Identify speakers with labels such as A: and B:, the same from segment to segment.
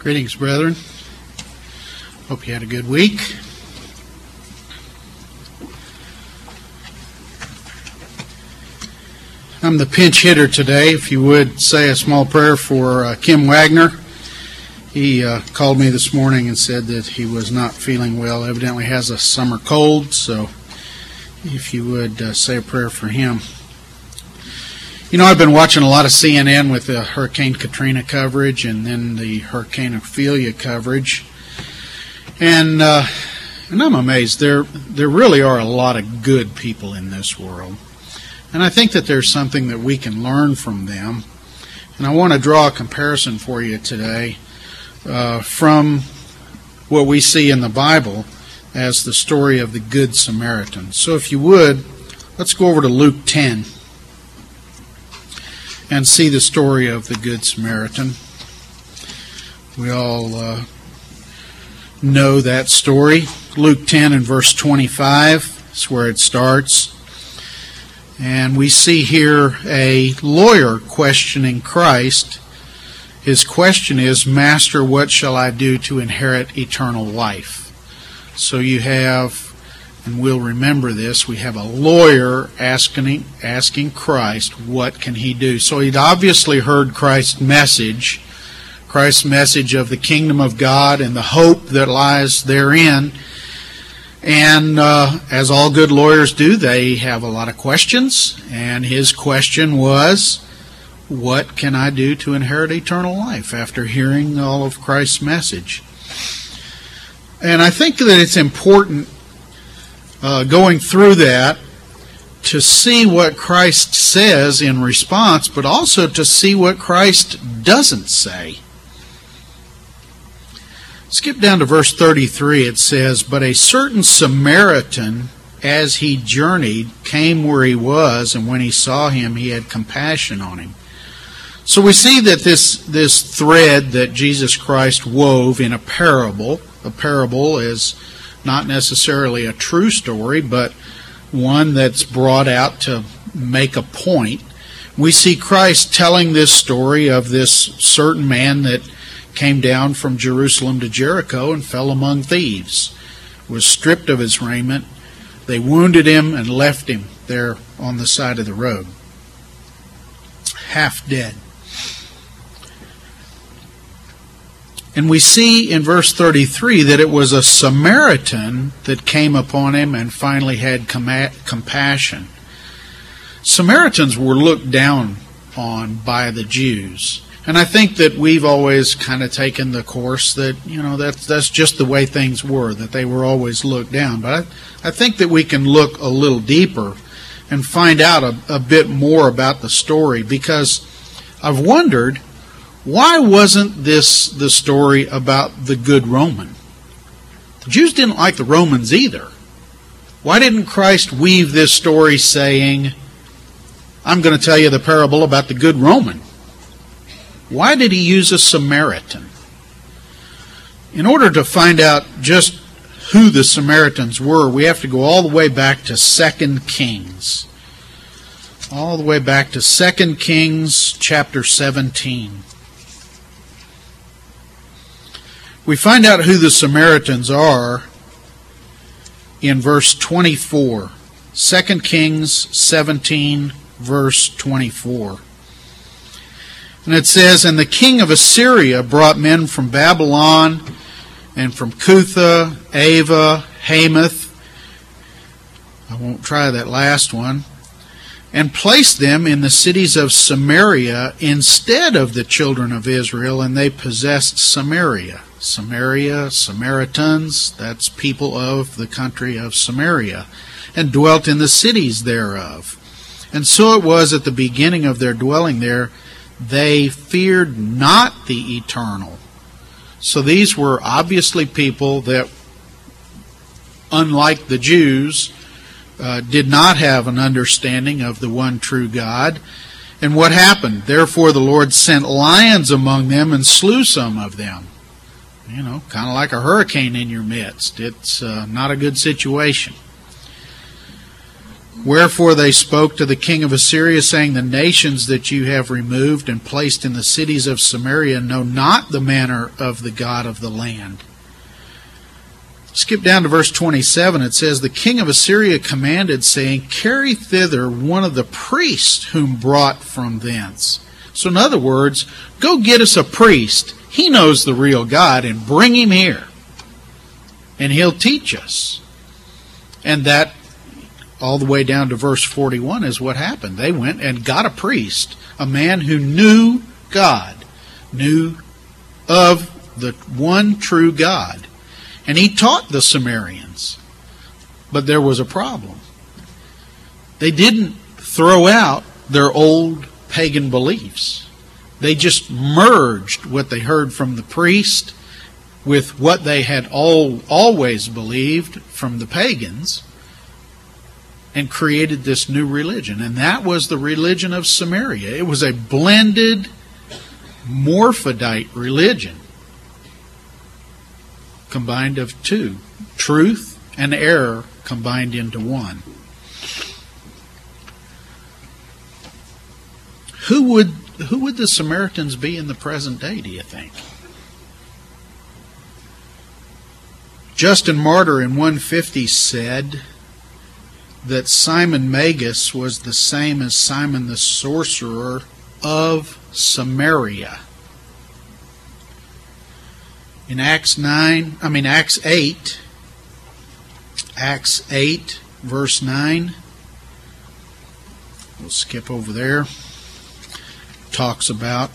A: Greetings, brethren. Hope you had a good week. I'm the pinch hitter today. If you would say a small prayer for Kim Wagner. He called me this morning and said that he was not feeling well. Evidently has a summer cold, so if you would say a prayer for him. You know, I've been watching a lot of CNN with the Hurricane Katrina coverage and then the Hurricane Ophelia coverage. And I'm amazed. There really are a lot of good people in this world. And I think that there's something that we can learn from them. And I want to draw a comparison for you today from what we see in the Bible as the story of the Good Samaritan. So if you would, let's go over to Luke 10. And see the story of the Good Samaritan. We all know that story. Luke 10 and verse 25 is where it starts. And we see here a lawyer questioning Christ. His question is, Master, what shall I do to inherit eternal life? So you have, and we'll remember this, we have a lawyer asking Christ, what can he do? So he'd obviously heard Christ's message of the kingdom of God and the hope that lies therein. And as all good lawyers do, they have a lot of questions. And his question was, what can I do to inherit eternal life after hearing all of Christ's message? And I think that it's important going through that to see what Christ says in response, but also to see what Christ doesn't say. Skip down to verse 33. It says, But a certain Samaritan, as he journeyed, came where he was, and when he saw him, he had compassion on him. So we see that this thread that Jesus Christ wove in a parable is not necessarily a true story, but one that's brought out to make a point. We see Christ telling this story of this certain man that came down from Jerusalem to Jericho and fell among thieves, was stripped of his raiment. They wounded him and left him there on the side of the road, half dead. And we see in verse 33 that it was a Samaritan that came upon him and finally had compassion. Samaritans were looked down on by the Jews. And I think that we've always kind of taken the course that, that's just the way things were, that they were always looked down. But I think that we can look a little deeper and find out a bit more about the story, because I've wondered, why wasn't this the story about the good Roman? The Jews didn't like the Romans either. Why didn't Christ weave this story saying, I'm going to tell you the parable about the good Roman? Why did he use a Samaritan? In order to find out just who the Samaritans were, we have to go all the way back to 2 Kings. All the way back to 2 Kings chapter 17. We find out who the Samaritans are in verse 24. 2 Kings 17, verse 24. And it says, And the king of Assyria brought men from Babylon and from Cutha, Ava, Hamath, I won't try that last one, and placed them in the cities of Samaria instead of the children of Israel, and they possessed Samaria. Samaria, Samaritans, that's people of the country of Samaria, and dwelt in the cities thereof. And so it was at the beginning of their dwelling there, they feared not the eternal. So these were obviously people that, unlike the Jews, did not have an understanding of the one true God. And what happened? Therefore the Lord sent lions among them and slew some of them. Kind of like a hurricane in your midst. It's not a good situation. Wherefore they spoke to the king of Assyria, saying, the nations that you have removed and placed in the cities of Samaria know not the manner of the God of the land. Skip down to verse 27. It says, the king of Assyria commanded, saying, carry thither one of the priests whom brought from thence. So in other words, go get us a priest. He knows the real God, and bring him here, and he'll teach us. And that, all the way down to verse 41, is what happened. They went and got a priest, a man who knew God, knew of the one true God. And he taught the Sumerians. But there was a problem. They didn't throw out their old pagan beliefs. They just merged what they heard from the priest with what they had always believed from the pagans, and created this new religion. And that was the religion of Samaria. It was a blended Morphodite religion, combined of two, truth and error combined into one. Who would the Samaritans be in the present day, do you think? Justin Martyr in 150 said that Simon Magus was the same as Simon the sorcerer of Samaria. In Acts 8, verse 9, we'll skip over there, talks about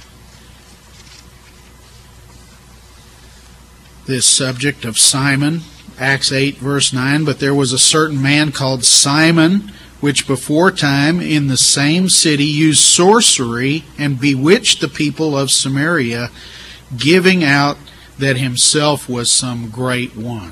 A: this subject of Simon. Acts 8, verse 9, but there was a certain man called Simon, which before time in the same city used sorcery and bewitched the people of Samaria, giving out that himself was some great one.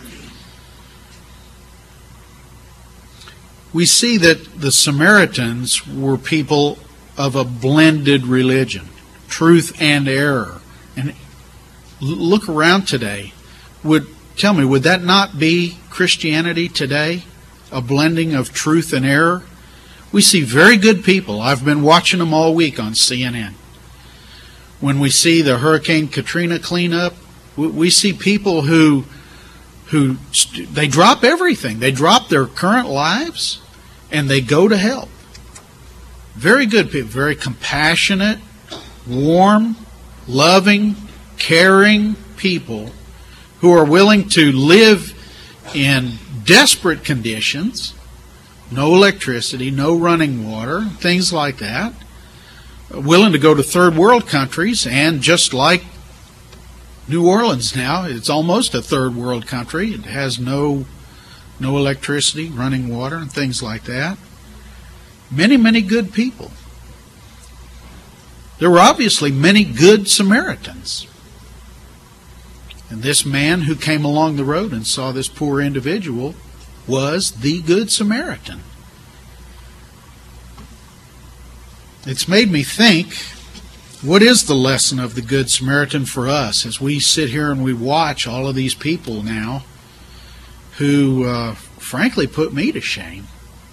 A: We see that the Samaritans were people of a blended religion, truth and error. And look around today. Tell me, would that not be Christianity today? A blending of truth and error? We see very good people. I've been watching them all week on CNN. When we see the Hurricane Katrina cleanup, we see people who they drop everything. They drop their current lives and they go to help. Very good people, very compassionate, warm, loving, caring people who are willing to live in desperate conditions, no electricity, no running water, things like that, willing to go to third world countries, and just like New Orleans now, it's almost a third world country. It has no electricity, running water, and things like that. Many, many good people. There were obviously many good Samaritans. And this man who came along the road and saw this poor individual was the Good Samaritan. It's made me think, what is the lesson of the Good Samaritan for us as we sit here and we watch all of these people now who, frankly, put me to shame?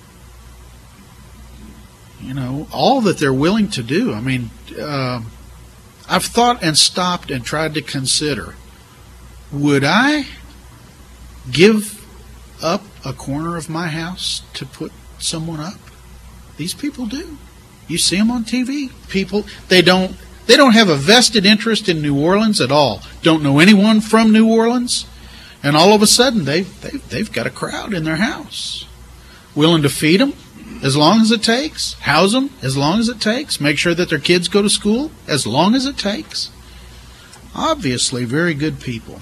A: You know, all that they're willing to do. I mean, I've thought and stopped and tried to consider, would I give up a corner of my house to put someone up? These people do. You see them on TV. People, they don't have a vested interest in New Orleans at all. Don't know anyone from New Orleans, and all of a sudden they've got a crowd in their house, willing to feed them as long as it takes, house them as long as it takes, make sure that their kids go to school as long as it takes. Obviously, very good people.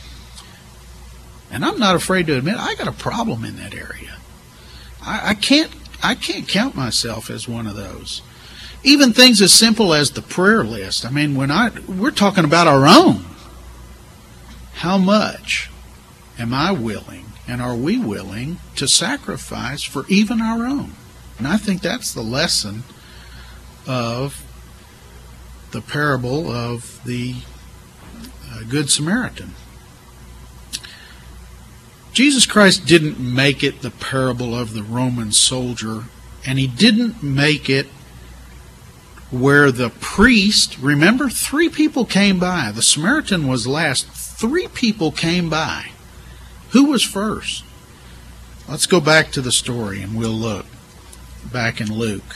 A: And I'm not afraid to admit I got a problem in that area. I can't count myself as one of those. Even things as simple as the prayer list. I mean, we're talking about our own. How much am I willing, and are we willing to sacrifice for even our own? And I think that's the lesson of the parable of the Good Samaritan. Jesus Christ didn't make it the parable of the Roman soldier, and he didn't make it where the priest, remember, 3 people came by. The Samaritan was last. 3 people came by. Who was first? Let's go back to the story and we'll look back in Luke.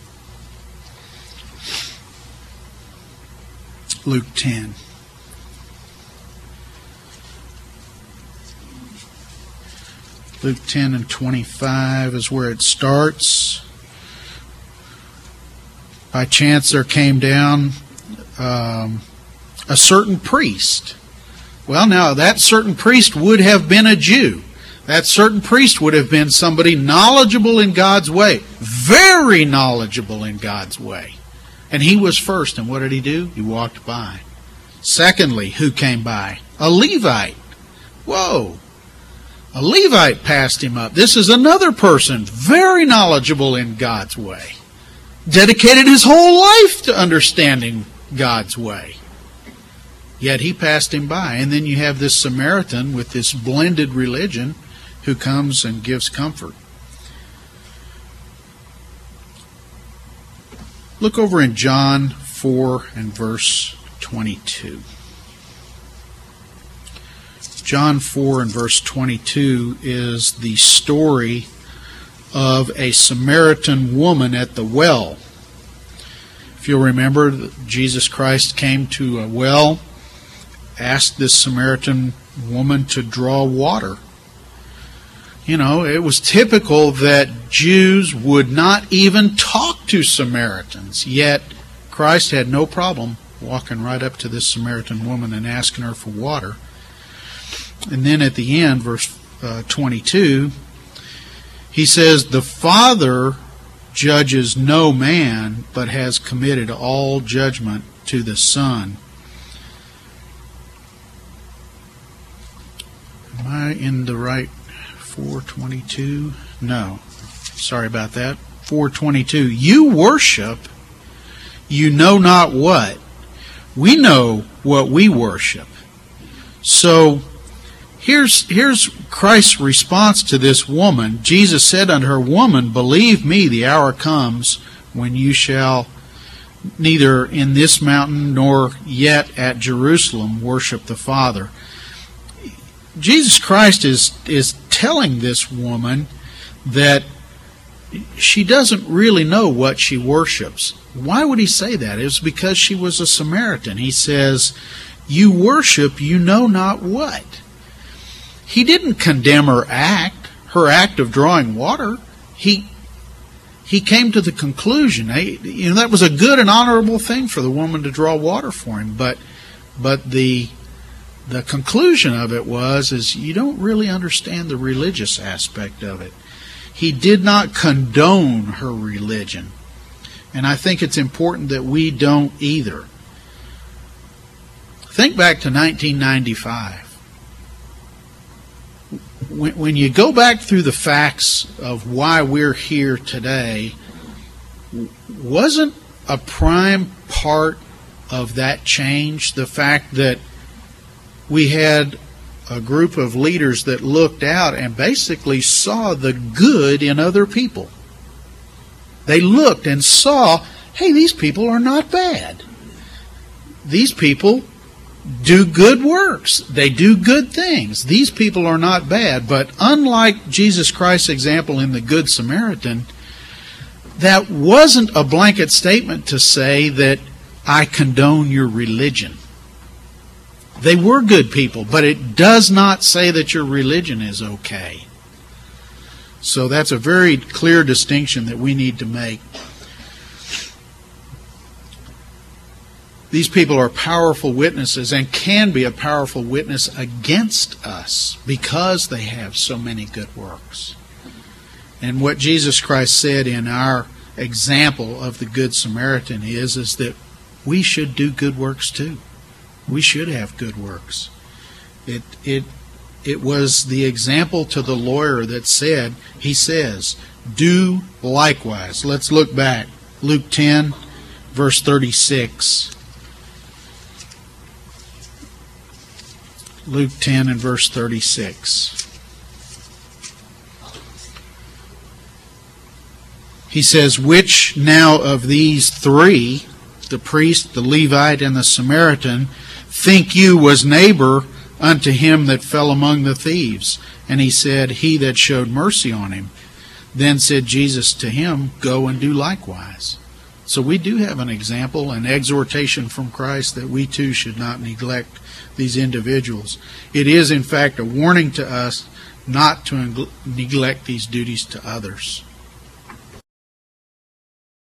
A: Luke 10. Luke 10 and 25 is where it starts. By chance there came down a certain priest. Well, now that certain priest would have been a Jew. That certain priest would have been somebody knowledgeable in God's way. Very knowledgeable in God's way. And he was first. And what did he do? He walked by. Secondly, who came by? A Levite. Whoa. A Levite passed him up. This is another person very knowledgeable in God's way. Dedicated his whole life to understanding God's way. Yet he passed him by. And then you have this Samaritan with this blended religion who comes and gives comfort. Look over in John 4 and verse 22. John 4 and verse 22 is the story of a Samaritan woman at the well. If you'll remember, Jesus Christ came to a well, asked this Samaritan woman to draw water. You know, it was typical that Jews would not even talk to Samaritans, yet Christ had no problem walking right up to this Samaritan woman and asking her for water. And then at the end, verse 22, he says, "The Father judges no man, but has committed all judgment to the Son." Am I in the right 4:22? No. Sorry about that. 4:22. "You worship, you know not what. We know what we worship." So, Here's Christ's response to this woman. Jesus said unto her, "Woman, believe me, the hour comes when you shall neither in this mountain nor yet at Jerusalem worship the Father." Jesus Christ is telling this woman that she doesn't really know what she worships. Why would he say that? It was because she was a Samaritan. He says, "You worship, you know not what." He didn't condemn her act of drawing water. He came to the conclusion, that was a good and honorable thing for the woman to draw water for him. But the conclusion of it is you don't really understand the religious aspect of it. He did not condone her religion, and I think it's important that we don't either. Think back to 1995. When you go back through the facts of why we're here today, wasn't a prime part of that change the fact that we had a group of leaders that looked out and basically saw the good in other people? They looked and saw, hey, these people are not bad. These people do good works. They do good things. These people are not bad. But unlike Jesus Christ's example in the Good Samaritan, that wasn't a blanket statement to say that I condone your religion. They were good people, but it does not say that your religion is okay. So that's a very clear distinction that we need to make. These people are powerful witnesses and can be a powerful witness against us because they have so many good works. And what Jesus Christ said in our example of the Good Samaritan is that we should do good works too. We should have good works. It was the example to the lawyer that said, he says, do likewise. Let's look back. Luke 10, verse 36. Luke 10 and verse 36. He says, which now of these three, the priest, the Levite, and the Samaritan, think you was neighbor unto him that fell among the thieves? And he said, he that showed mercy on him. Then said Jesus to him, go and do likewise. So we do have an example, an exhortation from Christ that we too should not neglect these individuals. It is in fact a warning to us not to neglect these duties to others.